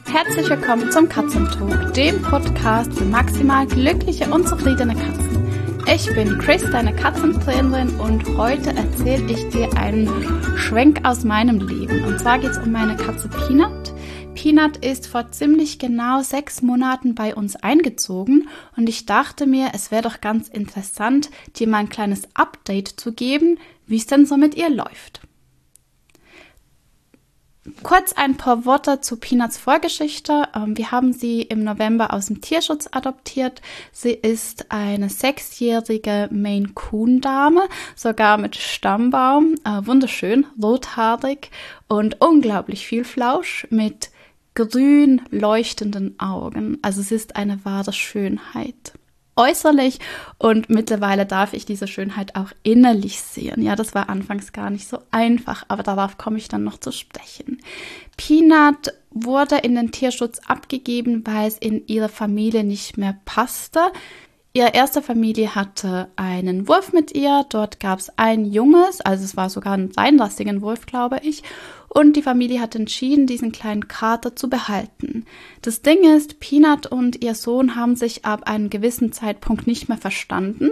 Herzlich willkommen zum Katzentalk, dem Podcast für maximal glückliche und zufriedene Katzen. Ich bin Chris, deine Katzentrainerin, und heute erzähle ich dir einen Schwenk aus meinem Leben. Und zwar geht es um meine Katze Peanut. Peanut ist vor ziemlich genau 6 Monaten bei uns eingezogen und ich dachte mir, es wäre doch ganz interessant, dir mal ein kleines Update zu geben, wie es denn so mit ihr läuft. Kurz ein paar Worte zu Peanuts Vorgeschichte. Wir haben sie im November aus dem Tierschutz adoptiert. Sie ist eine 6-jährige Maine Coon Dame, sogar mit Stammbaum, wunderschön, rothaarig und unglaublich viel Flausch mit grün leuchtenden Augen. Also es ist eine wahre Schönheit. Äußerlich, und mittlerweile darf ich diese Schönheit auch innerlich sehen. Ja, das war anfangs gar nicht so einfach, aber darauf komme ich dann noch zu sprechen. Peanut wurde in den Tierschutz abgegeben, weil es in ihre Familie nicht mehr passte. Ihre erste Familie hatte einen Wurf mit ihr, dort gab es ein Junges, also es war sogar ein reinrassigen Wurf, glaube ich, und die Familie hat entschieden, diesen kleinen Kater zu behalten. Das Ding ist, Peanut und ihr Sohn haben sich ab einem gewissen Zeitpunkt nicht mehr verstanden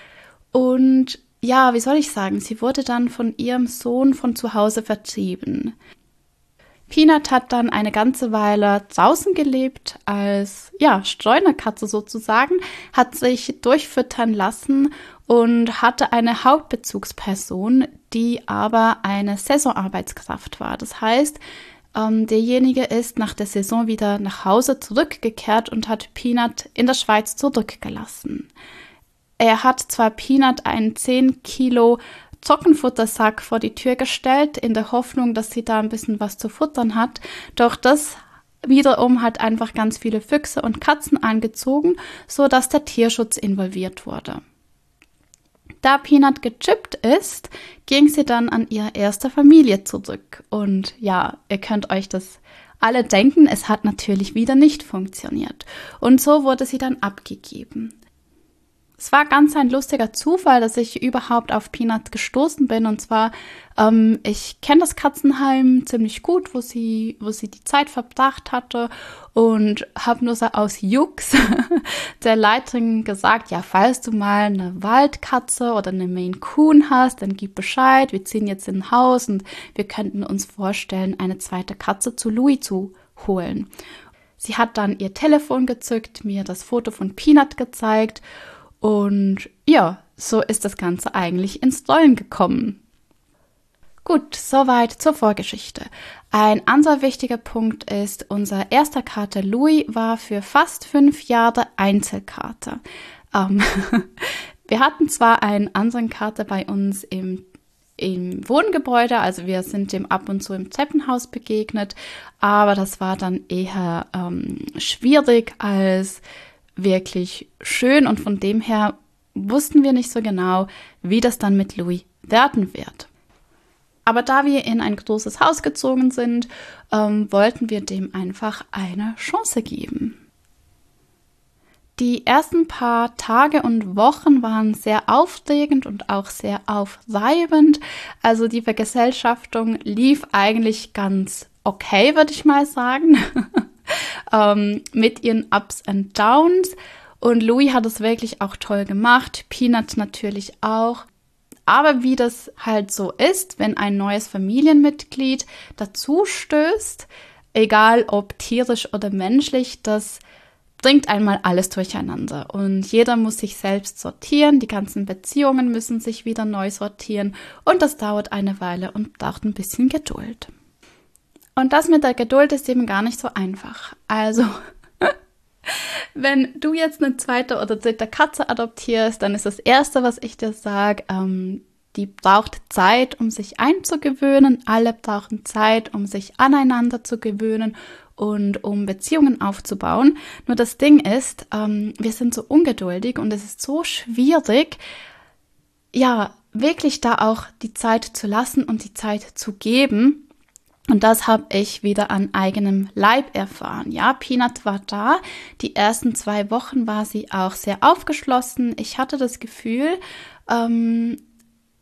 und ja, wie soll ich sagen, sie wurde dann von ihrem Sohn von zu Hause vertrieben. Peanut hat dann eine ganze Weile draußen gelebt als Streunerkatze sozusagen, hat sich durchfüttern lassen und hatte eine Hauptbezugsperson, die aber eine Saisonarbeitskraft war. Das heißt, derjenige ist nach der Saison wieder nach Hause zurückgekehrt und hat Peanut in der Schweiz zurückgelassen. Er hat zwar Peanut einen 10 Kilo Trockenfuttersack vor die Tür gestellt, in der Hoffnung, dass sie da ein bisschen was zu futtern hat. Doch das wiederum hat einfach ganz viele Füchse und Katzen angezogen, sodass der Tierschutz involviert wurde. Da Peanut gechippt ist, ging sie dann an ihre erste Familie zurück. Und ja, ihr könnt euch das alle denken, es hat natürlich wieder nicht funktioniert. Und so wurde sie dann abgegeben. Es war ganz ein lustiger Zufall, dass ich überhaupt auf Peanut gestoßen bin. Und zwar, ich kenne das Katzenheim ziemlich gut, wo sie die Zeit verbracht hatte, und habe nur so aus Jux der Leiterin gesagt, ja, falls du mal eine Waldkatze oder eine Maine Coon hast, dann gib Bescheid, wir ziehen jetzt in ein Haus und wir könnten uns vorstellen, eine zweite Katze zu Louis zu holen. Sie hat dann ihr Telefon gezückt, mir das Foto von Peanut gezeigt. Und ja, so ist das Ganze eigentlich ins Rollen gekommen. Gut, soweit zur Vorgeschichte. Ein anderer wichtiger Punkt ist, unser erster Kater Louis war für fast 5 Jahre Einzelkater. Wir hatten zwar einen anderen Kater bei uns im Wohngebäude, also wir sind dem ab und zu im Treppenhaus begegnet, aber das war dann eher schwierig als wirklich schön, und von dem her wussten wir nicht so genau, wie das dann mit Louis werden wird. Aber da wir in ein großes Haus gezogen sind, wollten wir dem einfach eine Chance geben. Die ersten paar Tage und Wochen waren sehr aufregend und auch sehr aufreibend. Also die Vergesellschaftung lief eigentlich ganz okay, würde ich mal sagen. Mit ihren Ups and Downs, und Louis hat es wirklich auch toll gemacht, Peanut natürlich auch. Aber wie das halt so ist, wenn ein neues Familienmitglied dazu stößt, egal ob tierisch oder menschlich, das bringt einmal alles durcheinander und jeder muss sich selbst sortieren, die ganzen Beziehungen müssen sich wieder neu sortieren und das dauert eine Weile und braucht ein bisschen Geduld. Und das mit der Geduld ist eben gar nicht so einfach. Also, wenn du jetzt eine zweite oder dritte Katze adoptierst, dann ist das Erste, was ich dir sage, die braucht Zeit, um sich einzugewöhnen. Alle brauchen Zeit, um sich aneinander zu gewöhnen und um Beziehungen aufzubauen. Nur das Ding ist, wir sind so ungeduldig und es ist so schwierig, ja, wirklich da auch die Zeit zu lassen und die Zeit zu geben. Und das habe ich wieder an eigenem Leib erfahren. Ja, Peanut war da. Die ersten 2 Wochen war sie auch sehr aufgeschlossen. Ich hatte das Gefühl,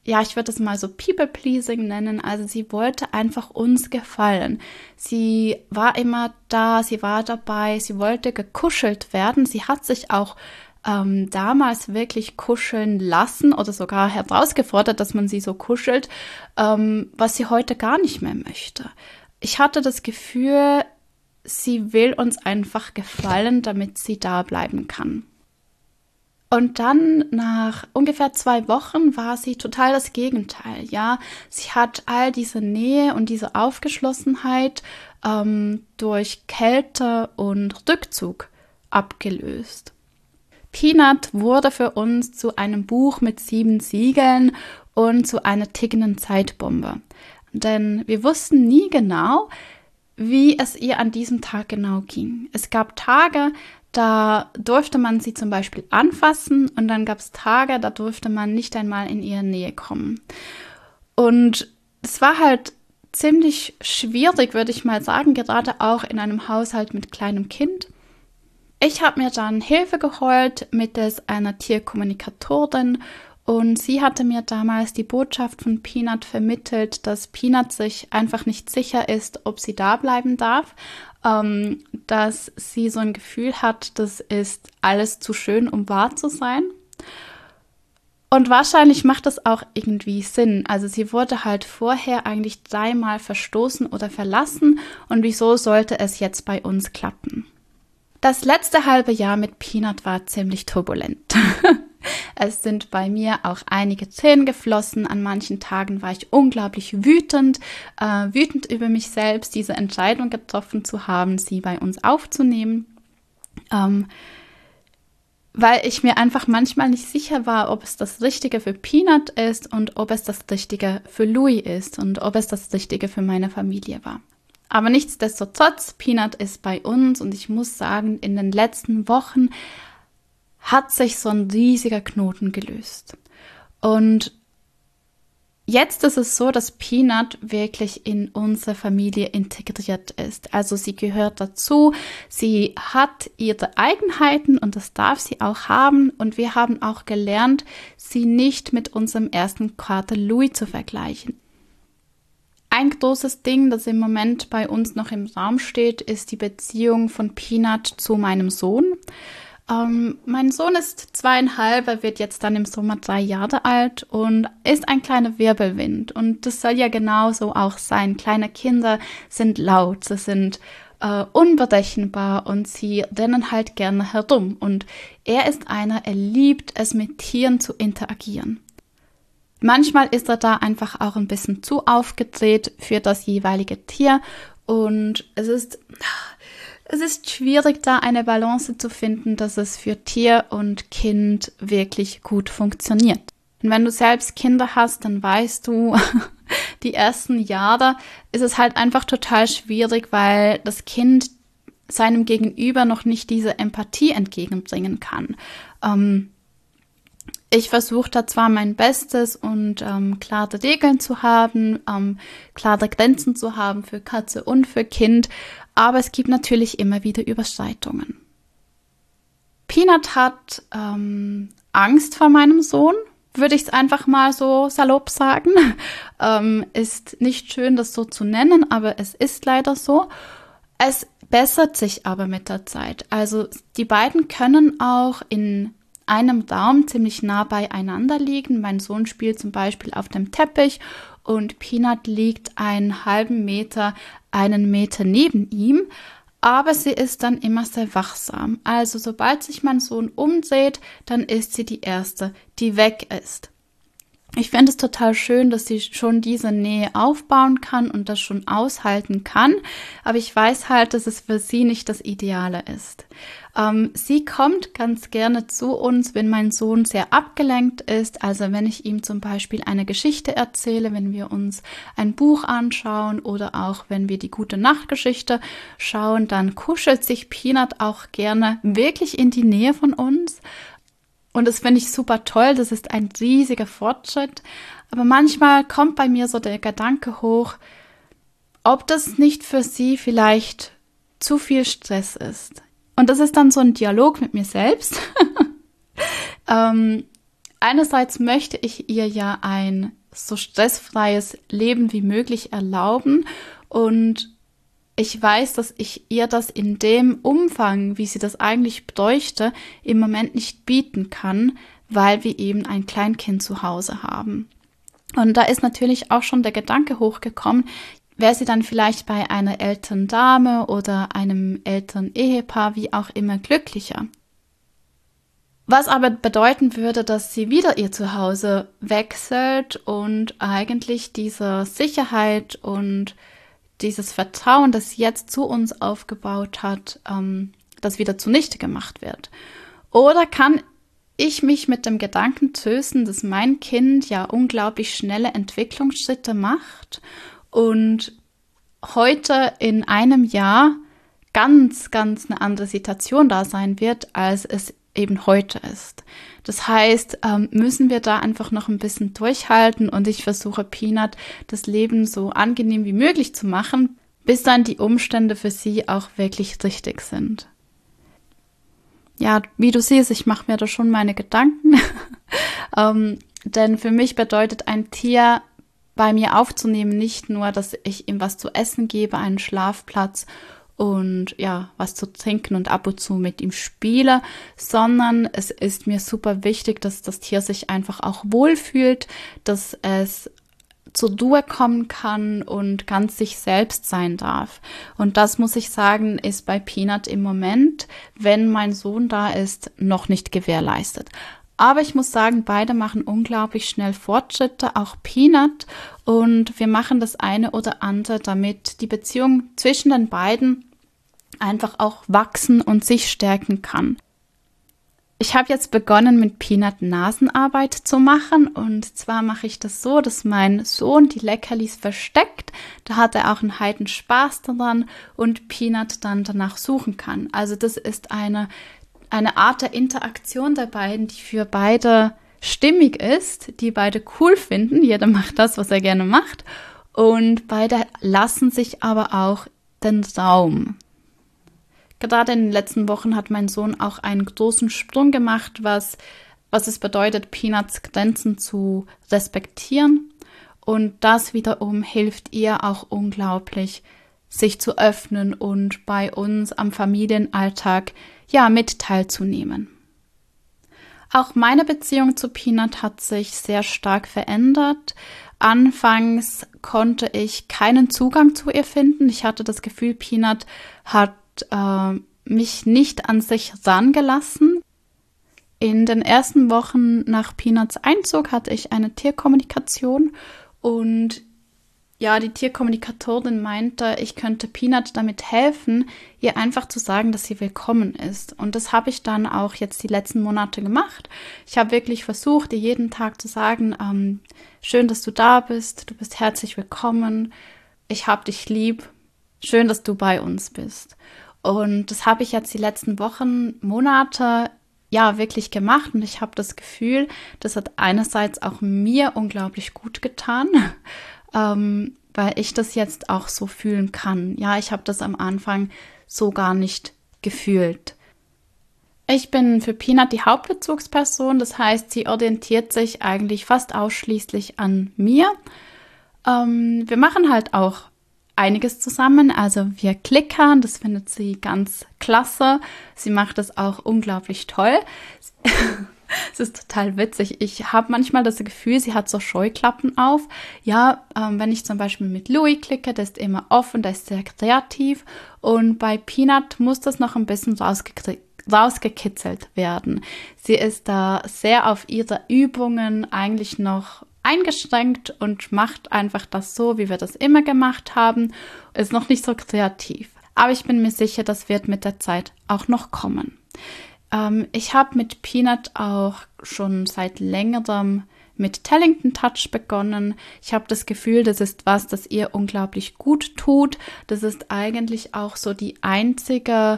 ja, ich würde es mal so People-Pleasing nennen. Also sie wollte einfach uns gefallen. Sie war immer da, sie war dabei, sie wollte gekuschelt werden. Sie hat sich auch damals wirklich kuscheln lassen oder sogar herausgefordert, dass man sie so kuschelt, was sie heute gar nicht mehr möchte. Ich hatte das Gefühl, sie will uns einfach gefallen, damit sie da bleiben kann. Und dann nach ungefähr 2 Wochen war sie total das Gegenteil. Ja, sie hat all diese Nähe und diese Aufgeschlossenheit durch Kälte und Rückzug abgelöst. Peanut wurde für uns zu einem Buch mit 7 Siegeln und zu einer tickenden Zeitbombe. Denn wir wussten nie genau, wie es ihr an diesem Tag genau ging. Es gab Tage, da durfte man sie zum Beispiel anfassen und dann gab es Tage, da durfte man nicht einmal in ihre Nähe kommen. Und es war halt ziemlich schwierig, würde ich mal sagen, gerade auch in einem Haushalt mit kleinem Kind. Ich habe mir dann Hilfe geholt mittels einer Tierkommunikatorin und sie hatte mir damals die Botschaft von Peanut vermittelt, dass Peanut sich einfach nicht sicher ist, ob sie da bleiben darf, dass sie so ein Gefühl hat, das ist alles zu schön, um wahr zu sein. Und wahrscheinlich macht das auch irgendwie Sinn. Also sie wurde halt vorher eigentlich 3-mal verstoßen oder verlassen und wieso sollte es jetzt bei uns klappen? Das letzte halbe Jahr mit Peanut war ziemlich turbulent. Es sind bei mir auch einige Tränen geflossen. An manchen Tagen war ich unglaublich wütend über mich selbst, diese Entscheidung getroffen zu haben, sie bei uns aufzunehmen. Weil ich mir einfach manchmal nicht sicher war, ob es das Richtige für Peanut ist und ob es das Richtige für Louis ist und ob es das Richtige für meine Familie war. Aber nichtsdestotrotz, Peanut ist bei uns und ich muss sagen, in den letzten Wochen hat sich so ein riesiger Knoten gelöst. Und jetzt ist es so, dass Peanut wirklich in unsere Familie integriert ist. Also sie gehört dazu, sie hat ihre Eigenheiten und das darf sie auch haben. Und wir haben auch gelernt, sie nicht mit unserem ersten Kater Louis zu vergleichen. Ein großes Ding, das im Moment bei uns noch im Raum steht, ist die Beziehung von Peanut zu meinem Sohn. Mein Sohn ist 2,5, er wird jetzt dann im Sommer 3 Jahre alt und ist ein kleiner Wirbelwind. Und das soll ja genauso auch sein. Kleine Kinder sind laut, sie sind unberechenbar und sie rennen halt gerne herum. Und er ist einer, er liebt es, mit Tieren zu interagieren. Manchmal ist er da einfach auch ein bisschen zu aufgedreht für das jeweilige Tier und es ist schwierig, da eine Balance zu finden, dass es für Tier und Kind wirklich gut funktioniert. Und wenn du selbst Kinder hast, dann weißt du, die ersten Jahre ist es halt einfach total schwierig, weil das Kind seinem Gegenüber noch nicht diese Empathie entgegenbringen kann. Ich versuche da zwar mein Bestes und klare Regeln zu haben, klare Grenzen zu haben für Katze und für Kind, aber es gibt natürlich immer wieder Überschreitungen. Peanut hat Angst vor meinem Sohn, würde ich es einfach mal so salopp sagen. Ist nicht schön, das so zu nennen, aber es ist leider so. Es bessert sich aber mit der Zeit. Also die beiden können auch in einem Raum ziemlich nah beieinander liegen. Mein Sohn spielt zum Beispiel auf dem Teppich und Peanut liegt einen halben Meter, 1 Meter neben ihm. Aber sie ist dann immer sehr wachsam. Also sobald sich mein Sohn umdreht, dann ist sie die Erste, die weg ist. Ich finde es total schön, dass sie schon diese Nähe aufbauen kann und das schon aushalten kann. Aber ich weiß halt, dass es für sie nicht das Ideale ist. Sie kommt ganz gerne zu uns, wenn mein Sohn sehr abgelenkt ist. Also wenn ich ihm zum Beispiel eine Geschichte erzähle, wenn wir uns ein Buch anschauen oder auch wenn wir die Gute-Nacht-Geschichte schauen, dann kuschelt sich Peanut auch gerne wirklich in die Nähe von uns. Und das finde ich super toll, das ist ein riesiger Fortschritt. Aber manchmal kommt bei mir so der Gedanke hoch, ob das nicht für sie vielleicht zu viel Stress ist. Und das ist dann so ein Dialog mit mir selbst. Einerseits möchte ich ihr ja ein so stressfreies Leben wie möglich erlauben und ich weiß, dass ich ihr das in dem Umfang, wie sie das eigentlich bräuchte, im Moment nicht bieten kann, weil wir eben ein Kleinkind zu Hause haben. Und da ist natürlich auch schon der Gedanke hochgekommen, wäre sie dann vielleicht bei einer älteren Dame oder einem älteren Ehepaar, wie auch immer, glücklicher. Was aber bedeuten würde, dass sie wieder ihr Zuhause wechselt und eigentlich diese Sicherheit und dieses Vertrauen, das sie jetzt zu uns aufgebaut hat, das wieder zunichte gemacht wird. Oder kann ich mich mit dem Gedanken trösten, dass mein Kind ja unglaublich schnelle Entwicklungsschritte macht und heute in einem Jahr ganz, ganz eine andere Situation da sein wird, als es eben heute ist. Das heißt, müssen wir da einfach noch ein bisschen durchhalten und ich versuche Peanut das Leben so angenehm wie möglich zu machen, bis dann die Umstände für sie auch wirklich richtig sind. Ja, wie du siehst, ich mache mir da schon meine Gedanken, denn für mich bedeutet ein Tier bei mir aufzunehmen nicht nur, dass ich ihm was zu essen gebe, einen Schlafplatz und ja, was zu trinken und ab und zu mit ihm spiele, sondern es ist mir super wichtig, dass das Tier sich einfach auch wohlfühlt, dass es zur Ruhe kommen kann und ganz sich selbst sein darf. Und das, muss ich sagen, ist bei Peanut im Moment, wenn mein Sohn da ist, noch nicht gewährleistet. Aber ich muss sagen, beide machen unglaublich schnell Fortschritte, auch Peanut. Und wir machen das eine oder andere, damit die Beziehung zwischen den beiden einfach auch wachsen und sich stärken kann. Ich habe jetzt begonnen, mit Peanut Nasenarbeit zu machen. Und zwar mache ich das so, dass mein Sohn die Leckerlis versteckt. Da hat er auch einen Heiden Spaß daran und Peanut dann danach suchen kann. Also das ist eine Art der Interaktion der beiden, die für beide stimmig ist, die beide cool finden. Jeder macht das, was er gerne macht. Und beide lassen sich aber auch den Raum. Gerade in den letzten Wochen hat mein Sohn auch einen großen Sprung gemacht, was es bedeutet, Peanuts Grenzen zu respektieren. Und das wiederum hilft ihr auch unglaublich, sich zu öffnen und bei uns am Familienalltag mit teilzunehmen. Auch meine Beziehung zu Peanut hat sich sehr stark verändert. Anfangs konnte ich keinen Zugang zu ihr finden. Ich hatte das Gefühl, Peanut hat mich nicht an sich rangelassen. In den ersten Wochen nach Peanuts Einzug hatte ich eine Tierkommunikation und die Tierkommunikatorin meinte, ich könnte Peanut damit helfen, ihr einfach zu sagen, dass sie willkommen ist. Und das habe ich dann auch jetzt die letzten Monate gemacht. Ich habe wirklich versucht, ihr jeden Tag zu sagen, schön, dass du da bist, du bist herzlich willkommen, ich habe dich lieb, schön, dass du bei uns bist. Und das habe ich jetzt die letzten Wochen, Monate wirklich gemacht und ich habe das Gefühl, das hat einerseits auch mir unglaublich gut getan, weil ich das jetzt auch so fühlen kann. Ja, ich habe das am Anfang so gar nicht gefühlt. Ich bin für Peanut die Hauptbezugsperson, das heißt, sie orientiert sich eigentlich fast ausschließlich an mir. Wir machen halt auch einiges zusammen, also wir klickern, das findet sie ganz klasse. Sie macht das auch unglaublich toll. Es ist total witzig. Ich habe manchmal das Gefühl, sie hat so Scheuklappen auf. Ja, wenn ich zum Beispiel mit Louis klicke, der ist immer offen, der ist sehr kreativ. Und bei Peanut muss das noch ein bisschen rausgekitzelt werden. Sie ist da sehr auf ihre Übungen eigentlich noch eingeschränkt und macht einfach das so, wie wir das immer gemacht haben. Ist noch nicht so kreativ. Aber ich bin mir sicher, das wird mit der Zeit auch noch kommen. Ich habe mit Peanut auch schon seit längerem mit Tellington Touch begonnen. Ich habe das Gefühl, das ist was, das ihr unglaublich gut tut. Das ist eigentlich auch so der einzige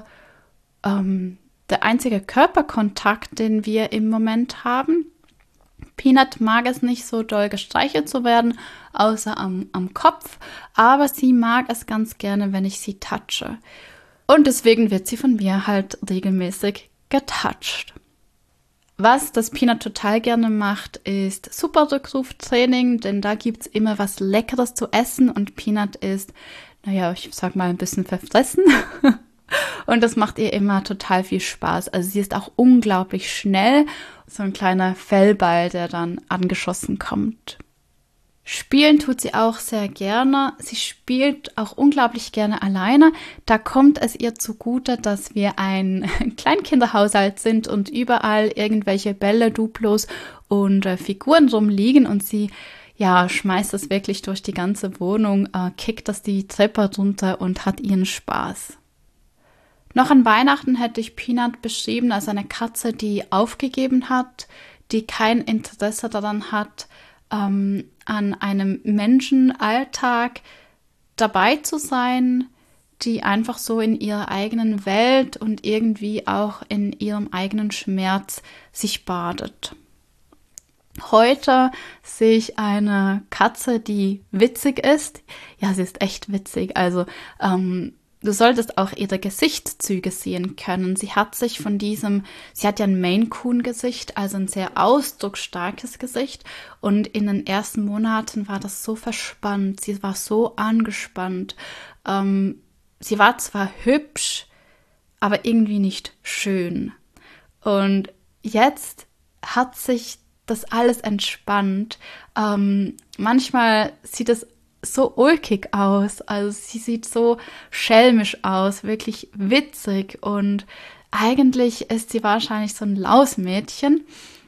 Körperkontakt, den wir im Moment haben. Peanut mag es nicht so doll gestreichelt zu werden, außer am Kopf, aber sie mag es ganz gerne, wenn ich sie touche. Und deswegen wird sie von mir halt regelmäßig getoucht. Was das Peanut total gerne macht, ist Superrückruftraining, denn da gibt's immer was Leckeres zu essen und Peanut ist, naja, ich sag mal ein bisschen verfressen und das macht ihr immer total viel Spaß. Also sie ist auch unglaublich schnell, so ein kleiner Fellball, der dann angeschossen kommt. Spielen tut sie auch sehr gerne. Sie spielt auch unglaublich gerne alleine. Da kommt es ihr zugute, dass wir ein Kleinkinderhaushalt sind und überall irgendwelche Bälle, Duplos und Figuren rumliegen und sie schmeißt das wirklich durch die ganze Wohnung, kickt das die Treppe runter und hat ihren Spaß. Noch an Weihnachten hätte ich Peanut beschrieben als eine Katze, die aufgegeben hat, die kein Interesse daran hat, an einem Menschenalltag dabei zu sein, die einfach so in ihrer eigenen Welt und irgendwie auch in ihrem eigenen Schmerz sich badet. Heute sehe ich eine Katze, die witzig ist. Ja, sie ist echt witzig. Also du solltest auch ihre Gesichtszüge sehen können. Sie hat ja ein Maine Coon Gesicht, also ein sehr ausdrucksstarkes Gesicht. Und in den ersten Monaten war das so verspannt. Sie war so angespannt. Sie war zwar hübsch, aber irgendwie nicht schön. Und jetzt hat sich das alles entspannt. Manchmal sieht es so ulkig aus, also sie sieht so schelmisch aus, wirklich witzig und eigentlich ist sie wahrscheinlich so ein Lausmädchen,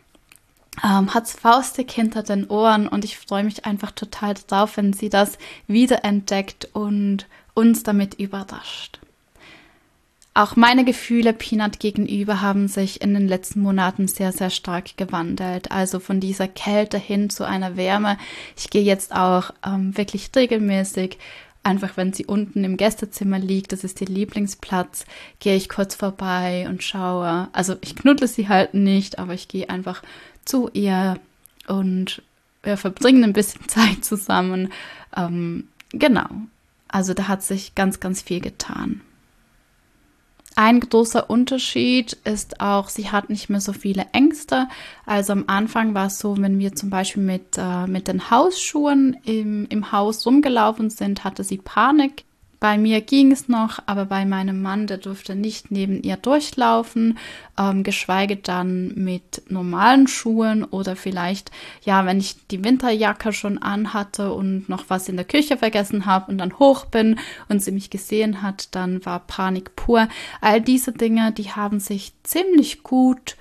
hat's faustig hinter den Ohren und ich freue mich einfach total drauf, wenn sie das wiederentdeckt und uns damit überrascht. Auch meine Gefühle Peanut gegenüber haben sich in den letzten Monaten sehr, sehr stark gewandelt. Also von dieser Kälte hin zu einer Wärme. Ich gehe jetzt auch wirklich regelmäßig, einfach wenn sie unten im Gästezimmer liegt, das ist ihr Lieblingsplatz, gehe ich kurz vorbei und schaue. Also ich knuddle sie halt nicht, aber ich gehe einfach zu ihr und wir verbringen ein bisschen Zeit zusammen. Genau, also da hat sich ganz, ganz viel getan. Ein großer Unterschied ist auch, sie hat nicht mehr so viele Ängste. Also am Anfang war es so, wenn wir zum Beispiel mit den Hausschuhen im Haus rumgelaufen sind, hatte sie Panik. Bei mir ging es noch, aber bei meinem Mann, der durfte nicht neben ihr durchlaufen, geschweige dann mit normalen Schuhen oder vielleicht, wenn ich die Winterjacke schon anhatte und noch was in der Küche vergessen habe und dann hoch bin und sie mich gesehen hat, dann war Panik pur. All diese Dinge, die haben sich ziemlich gut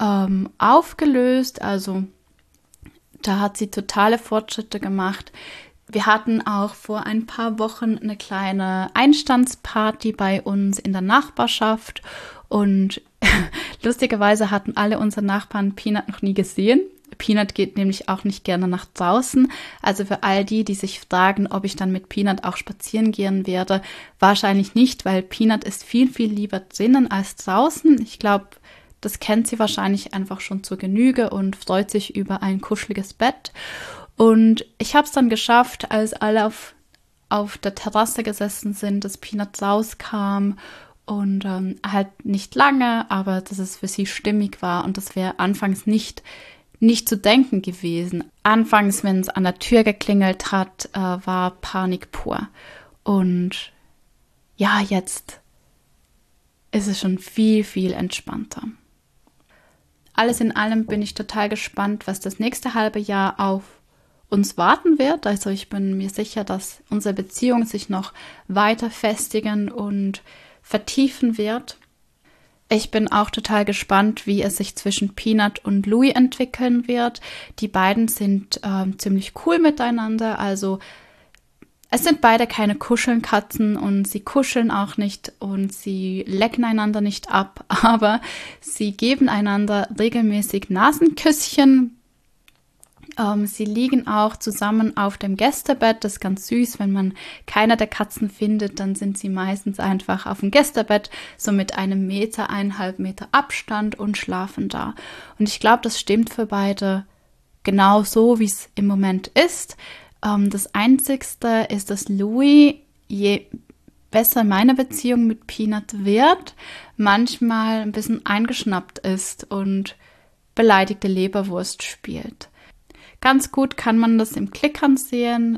aufgelöst, also da hat sie totale Fortschritte gemacht. Wir hatten auch vor ein paar Wochen eine kleine Einstandsparty bei uns in der Nachbarschaft und lustigerweise hatten alle unsere Nachbarn Peanut noch nie gesehen. Peanut geht nämlich auch nicht gerne nach draußen. Also für all die sich fragen, ob ich dann mit Peanut auch spazieren gehen werde, wahrscheinlich nicht, weil Peanut ist viel, viel lieber drinnen als draußen. Ich glaube, das kennt sie wahrscheinlich einfach schon zur Genüge und freut sich über ein kuscheliges Bett. Und ich habe es dann geschafft, als alle auf der Terrasse gesessen sind, dass Peanut rauskam und halt nicht lange, aber dass es für sie stimmig war und das wäre anfangs nicht zu denken gewesen. Anfangs, wenn es an der Tür geklingelt hat, war Panik pur. Und ja, jetzt ist es schon viel, viel entspannter. Alles in allem bin ich total gespannt, was das nächste halbe Jahr auf uns warten wird. Also ich bin mir sicher, dass unsere Beziehung sich noch weiter festigen und vertiefen wird. Ich bin auch total gespannt, wie es sich zwischen Peanut und Louis entwickeln wird. Die beiden sind ziemlich cool miteinander. Also es sind beide keine Kuschelkatzen und sie kuscheln auch nicht und sie lecken einander nicht ab, aber sie geben einander regelmäßig Nasenküsschen. Sie liegen auch zusammen auf dem Gästebett. Das ist ganz süß. Wenn man keine der Katzen findet, dann sind sie meistens einfach auf dem Gästebett, so mit 1,5 Meter Abstand und schlafen da. Und ich glaube, das stimmt für beide genau so, wie es im Moment ist. Das Einzigste ist, dass Louis, je besser meine Beziehung mit Peanut wird, manchmal ein bisschen eingeschnappt ist und beleidigte Leberwurst spielt. Ganz gut kann man das im Klickern sehen.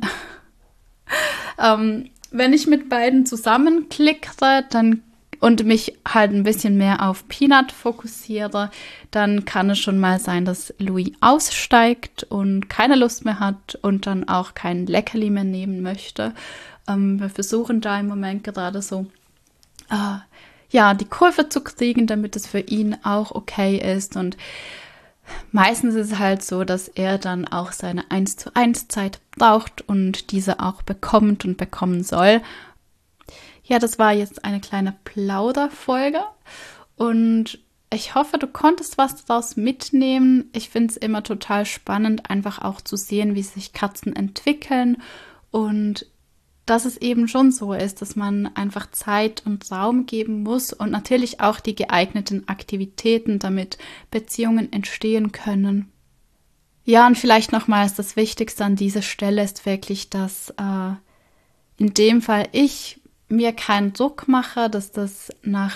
Wenn ich mit beiden zusammen klickere und mich halt ein bisschen mehr auf Peanut fokussiere, dann kann es schon mal sein, dass Louis aussteigt und keine Lust mehr hat und dann auch kein Leckerli mehr nehmen möchte. Wir versuchen da im Moment gerade so die Kurve zu kriegen, damit es für ihn auch okay ist. Und meistens ist es halt so, dass er dann auch seine 1:1 Zeit braucht und diese auch bekommt und bekommen soll. Ja, das war jetzt eine kleine Plauderfolge und ich hoffe, du konntest was daraus mitnehmen. Ich finde es immer total spannend, einfach auch zu sehen, wie sich Katzen entwickeln und dass es eben schon so ist, dass man einfach Zeit und Raum geben muss und natürlich auch die geeigneten Aktivitäten, damit Beziehungen entstehen können. Ja, und vielleicht nochmals das Wichtigste an dieser Stelle ist wirklich, dass in dem Fall ich mir keinen Druck mache, dass das nach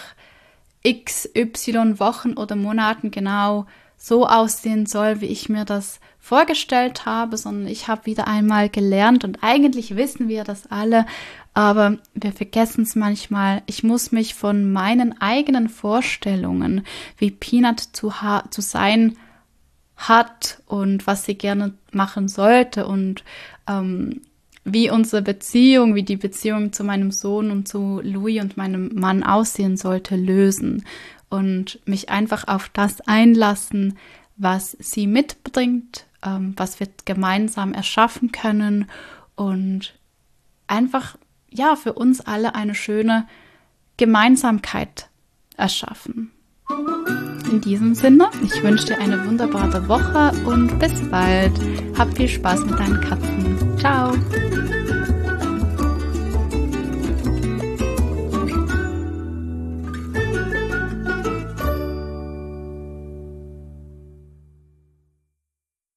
XY Wochen oder Monaten genau so aussehen soll, wie ich mir das vorgestellt habe, sondern ich habe wieder einmal gelernt und eigentlich wissen wir das alle, aber wir vergessen es manchmal. Ich muss mich von meinen eigenen Vorstellungen, wie Peanut zu sein hat und was sie gerne machen sollte und wie unsere Beziehung, wie die Beziehung zu meinem Sohn und zu Louis und meinem Mann aussehen sollte, lösen und mich einfach auf das einlassen, was sie mitbringt, was wir gemeinsam erschaffen können und einfach, für uns alle eine schöne Gemeinsamkeit erschaffen. In diesem Sinne, ich wünsche dir eine wunderbare Woche und bis bald. Hab viel Spaß mit deinen Katzen. Ciao!